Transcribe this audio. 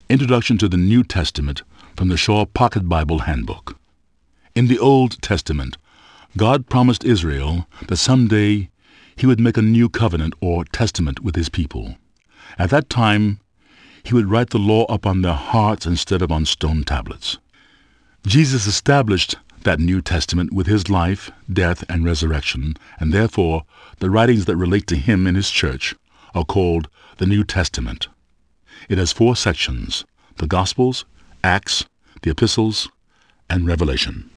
Introduction to the New Testament from the Shaw Pocket Bible Handbook. In the Old Testament, God promised Israel that someday He would make a new covenant or testament with His people. At that time, He would write the law upon their hearts instead of on stone tablets. Jesus established that New Testament with His life, death, and resurrection, and therefore the writings that relate to Him and His church are called the New Testament. It has 4 sections: the Gospels, Acts, the Epistles, and Revelation.